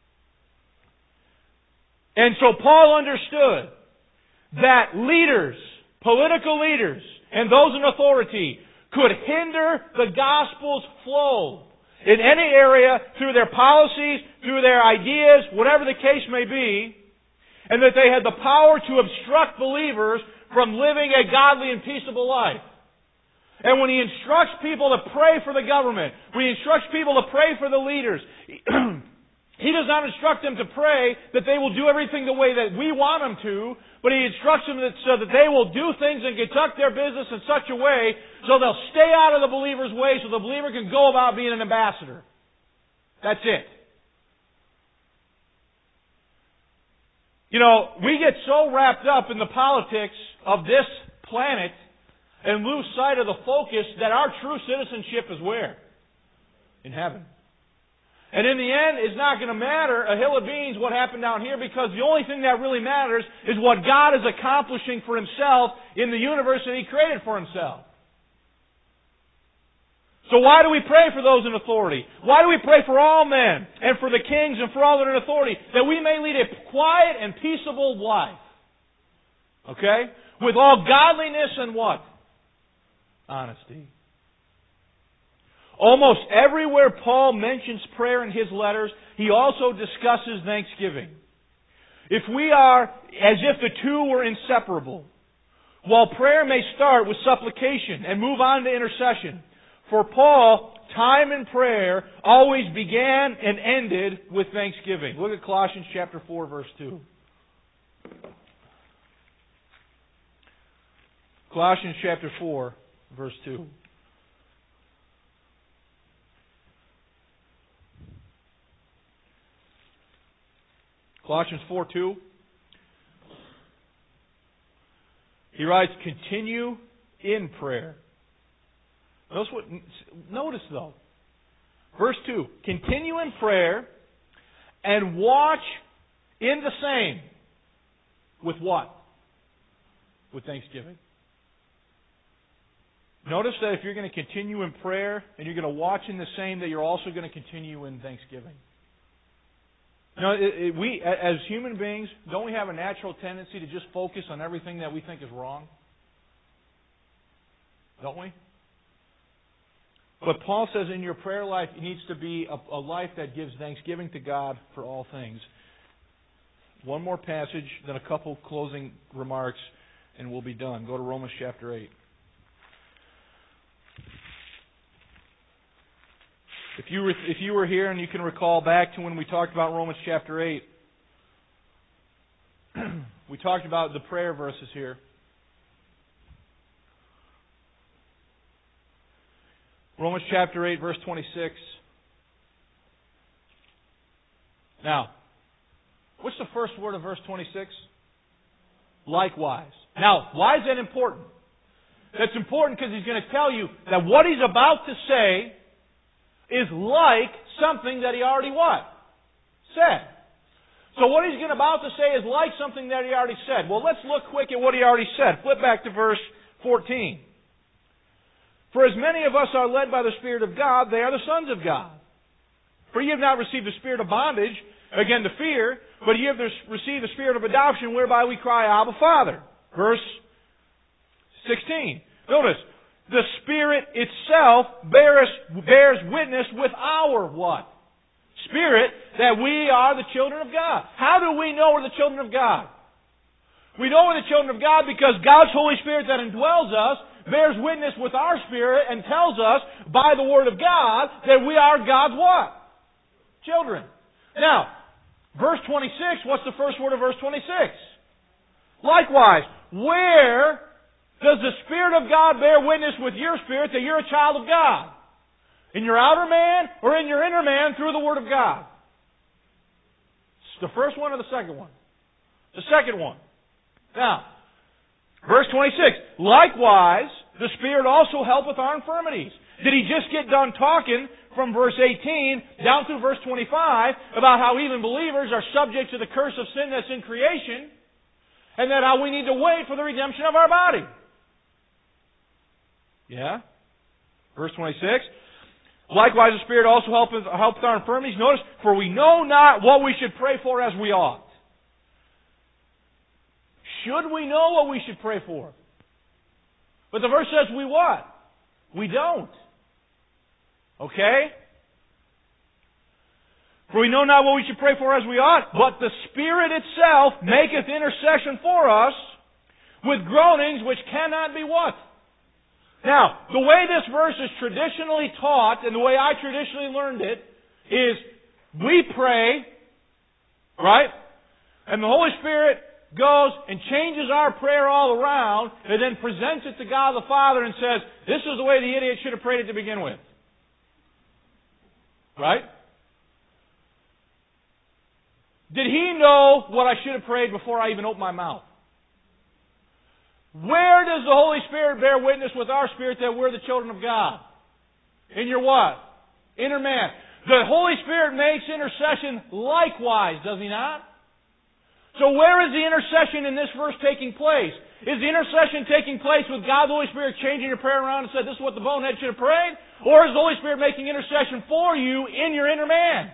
And so Paul understood that leaders, political leaders, and those in authority could hinder the gospel's flow in any area through their policies, through their ideas, whatever the case may be, and that they had the power to obstruct believers from living a godly and peaceable life. And when he instructs people to pray for the government, when he instructs people to pray for the leaders, he does not instruct them to pray that they will do everything the way that we want them to, but he instructs them that, so that they will do things and conduct their business in such a way so they'll stay out of the believer's way so the believer can go about being an ambassador. That's it. You know, we get so wrapped up in the politics of this planet and lose sight of the focus that our true citizenship is where? In heaven. And in the end, it's not going to matter a hill of beans what happened down here, because the only thing that really matters is what God is accomplishing for Himself in the universe that He created for Himself. So why do we pray for those in authority? Why do we pray for all men and for the kings and for all that are in authority? That we may lead a quiet and peaceable life. Okay? With all godliness and what? Honesty. Almost everywhere Paul mentions prayer in his letters, he also discusses thanksgiving. If we are as if the two were inseparable, while prayer may start with supplication and move on to intercession, for Paul, time in prayer always began and ended with thanksgiving. Look at Colossians chapter four, verse two. Colossians chapter four, verse two. Colossians four two. He writes, continue in prayer. Notice, what, notice though, verse two, continue in prayer and watch in the same. With what? With thanksgiving. Notice that if you're going to continue in prayer and you're going to watch in the same, that you're also going to continue in thanksgiving. Now, it, it, we, as human beings, don't we have a natural tendency to just focus on everything that we think is wrong? Don't we? But Paul says in your prayer life, it needs to be a, a life that gives thanksgiving to God for all things. One more passage, then a couple closing remarks, and we'll be done. Go to Romans chapter eight. If you were, if you were here and you can recall back to when we talked about Romans chapter eight, we talked about the prayer verses here. Romans chapter eight, verse twenty-six. Now, what's the first word of verse twenty-six? Likewise. Now, why is that important? That's important because he's going to tell you that what he's about to say is like something that he already what? Said. So what he's about to say is like something that he already said. Well, let's look quick at what he already said. Flip back to verse fourteen. For as many of us are led by the Spirit of God, they are the sons of God. For ye have not received the spirit of bondage, again to fear, but ye have received the spirit of adoption, whereby we cry, Abba, Father. Verse sixteen. Notice, the Spirit itself bears, bears witness with our what? Spirit, that we are the children of God. How do we know we're the children of God? We know we're the children of God because God's Holy Spirit that indwells us bears witness with our spirit and tells us by the Word of God that we are God's what? Children. Now, verse twenty-six, what's the first word of verse twenty-six? Likewise, where does the Spirit of God bear witness with your spirit that you're a child of God? In your outer man or in your inner man through the Word of God? It's the first one or the second one? The second one. Now, verse twenty-six. Likewise, the Spirit also helpeth our infirmities. Did he just get done talking from verse eighteen down through verse twenty-five about how even believers are subject to the curse of sin that's in creation, and that how we need to wait for the redemption of our body? Yeah? Verse twenty-six. Likewise, the Spirit also helpeth, helpeth our infirmities. Notice, for we know not what we should pray for as we ought. Should we know what we should pray for? But the verse says we what? We don't. Okay? For we know not what we should pray for as we ought, but the Spirit itself maketh intercession for us with groanings which cannot be what? Now, the way this verse is traditionally taught, and the way I traditionally learned it, is we pray, right? And the Holy Spirit goes and changes our prayer all around, and then presents it to God the Father and says, this is the way the idiot should have prayed it to begin with. Right? Did he know what I should have prayed before I even opened my mouth? Where does the Holy Spirit bear witness with our spirit that we're the children of God? In your what? Inner man. The Holy Spirit makes intercession likewise, does He not? So where is the intercession in this verse taking place? Is the intercession taking place with God the Holy Spirit changing your prayer around and said, this is what the bonehead should have prayed? Or is the Holy Spirit making intercession for you in your inner man?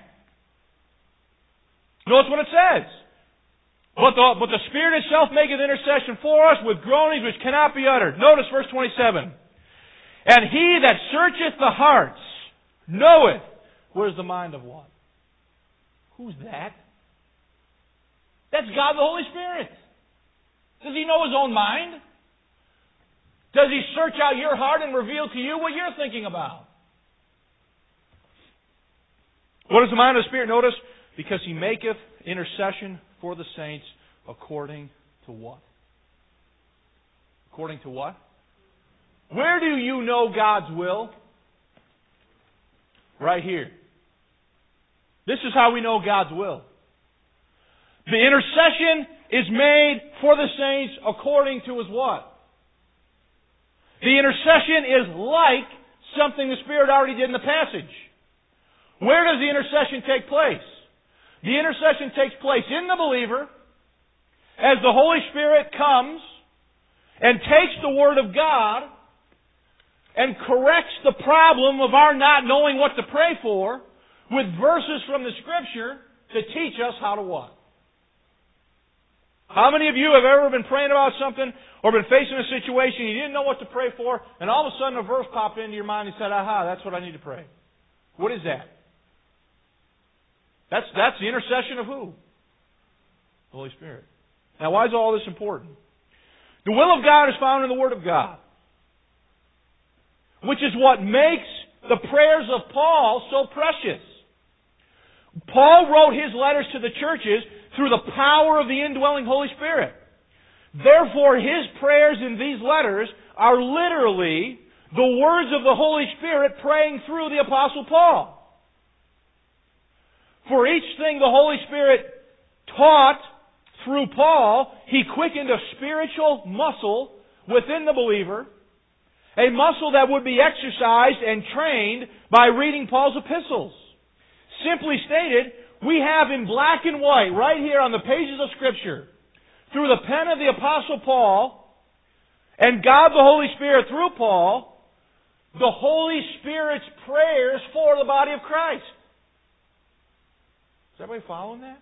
Notice what it says. But the, but the Spirit itself maketh intercession for us with groanings which cannot be uttered. Notice verse twenty-seven. And He that searcheth the hearts knoweth. Where's the mind of what? Who's that? That's God the Holy Spirit. Does He know His own mind? Does He search out your heart and reveal to you what you're thinking about? What is the mind of the Spirit? Notice, because He maketh intercession for the saints according to what? According to what? Where do you know God's will? Right here. This is how we know God's will. The intercession is made for the saints according to His what? The intercession is like something the Spirit already did in the passage. Where does the intercession take place? The intercession takes place in the believer as the Holy Spirit comes and takes the Word of God and corrects the problem of our not knowing what to pray for with verses from the Scripture to teach us how to what? How many of you have ever been praying about something or been facing a situation you didn't know what to pray for, and all of a sudden a verse popped into your mind and said, aha, that's what I need to pray? What is that? That's, that's the intercession of who? The Holy Spirit. Now, why is all this important? The will of God is found in the Word of God, which is what makes the prayers of Paul so precious. Paul wrote his letters to the churches through the power of the indwelling Holy Spirit. Therefore, his prayers in these letters are literally the words of the Holy Spirit praying through the Apostle Paul. For each thing the Holy Spirit taught through Paul, He quickened a spiritual muscle within the believer, a muscle that would be exercised and trained by reading Paul's epistles. Simply stated, we have in black and white, right here on the pages of Scripture, through the pen of the Apostle Paul, and God the Holy Spirit through Paul, the Holy Spirit's prayers for the body of Christ. Is everybody following that?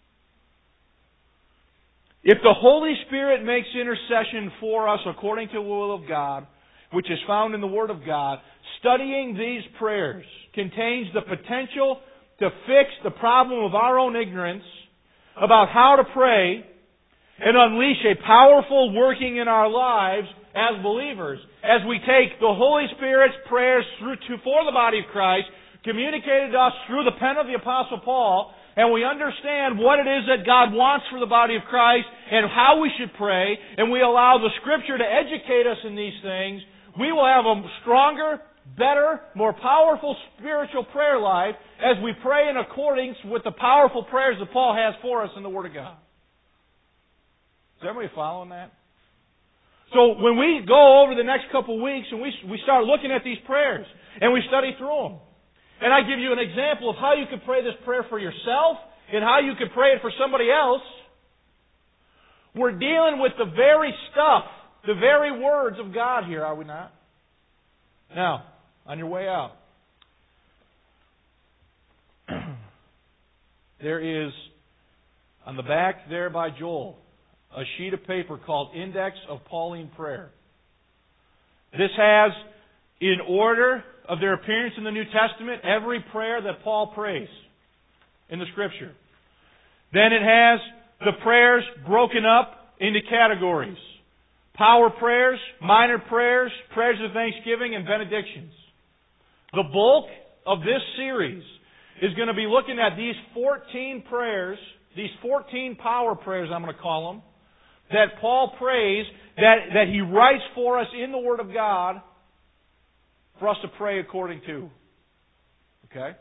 If the Holy Spirit makes intercession for us according to the will of God, which is found in the Word of God, studying these prayers contains the potential to fix the problem of our own ignorance about how to pray and unleash a powerful working in our lives as believers as we take the Holy Spirit's prayers through to for the body of Christ, communicated to us through the pen of the Apostle Paul, and we understand what it is that God wants for the body of Christ and how we should pray, and we allow the Scripture to educate us in these things, we will have a stronger, better, more powerful spiritual prayer life as we pray in accordance with the powerful prayers that Paul has for us in the Word of God. Is everybody following that? So when we go over the next couple of weeks and we, we start looking at these prayers and we study through them, and I give you an example of how you could pray this prayer for yourself and how you could pray it for somebody else, we're dealing with the very stuff, the very words of God here, are we not? Now, on your way out, there is, on the back there by Joel, a sheet of paper called Index of Pauline Prayer. This has, in order of their appearance in the New Testament, every prayer that Paul prays in the Scripture. Then it has the prayers broken up into categories. Power prayers, minor prayers, prayers of thanksgiving, and benedictions. The bulk of this series is going to be looking at these fourteen prayers, these fourteen power prayers, I'm going to call them, that Paul prays, that, that he writes for us in the Word of God for us to pray according to. Okay?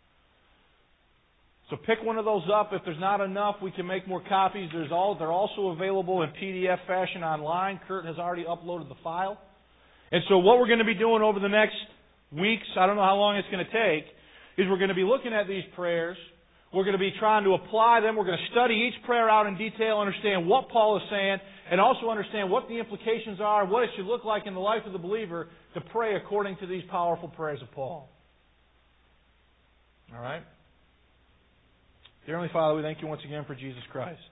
So pick one of those up. If there's not enough, we can make more copies. There's all, they're also available in P D F fashion online. Kurt has already uploaded the file. And so what we're going to be doing over the next weeks, I don't know how long it's going to take, is we're going to be looking at these prayers. We're going to be trying to apply them. We're going to study each prayer out in detail, understand what Paul is saying, and also understand what the implications are, what it should look like in the life of the believer to pray according to these powerful prayers of Paul. All right? Dear Heavenly Father, we thank you once again for Jesus Christ.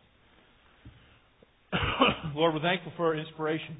Lord, we're thankful for inspiration.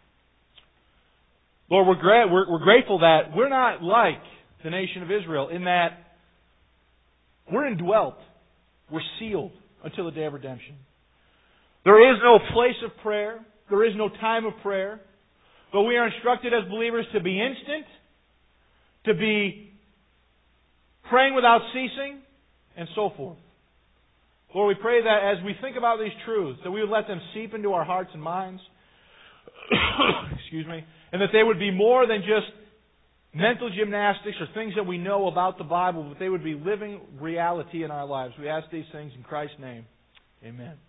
Lord, we're, gra- we're, we're grateful that we're not like the nation of Israel in that we're indwelt, we're sealed until the day of redemption. There is no place of prayer, there is no time of prayer, but we are instructed as believers to be instant, to be praying without ceasing, and so forth. Lord, we pray that as we think about these truths, that we would let them seep into our hearts and minds, excuse me, and that they would be more than just mental gymnastics or things that we know about the Bible, but they would be living reality in our lives. We ask these things in Christ's name. Amen.